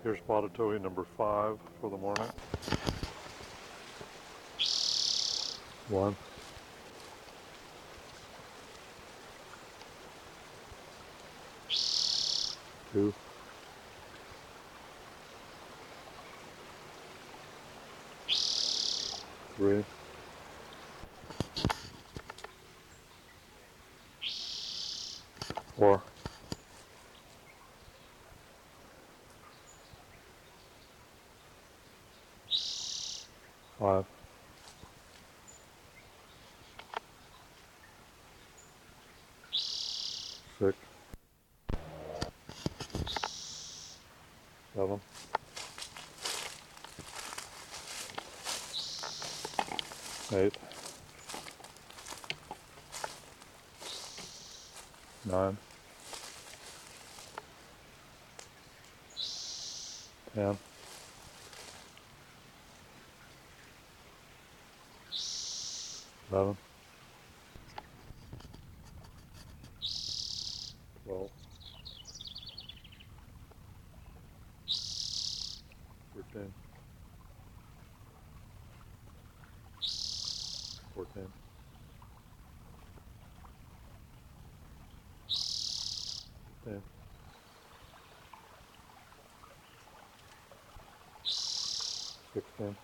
Here's spotted towhee number 5 for the morning. 1, 2, 3, 4, 5, 6, 7, 8, 9, 10, 11, 12, 13, 14, 15, 16,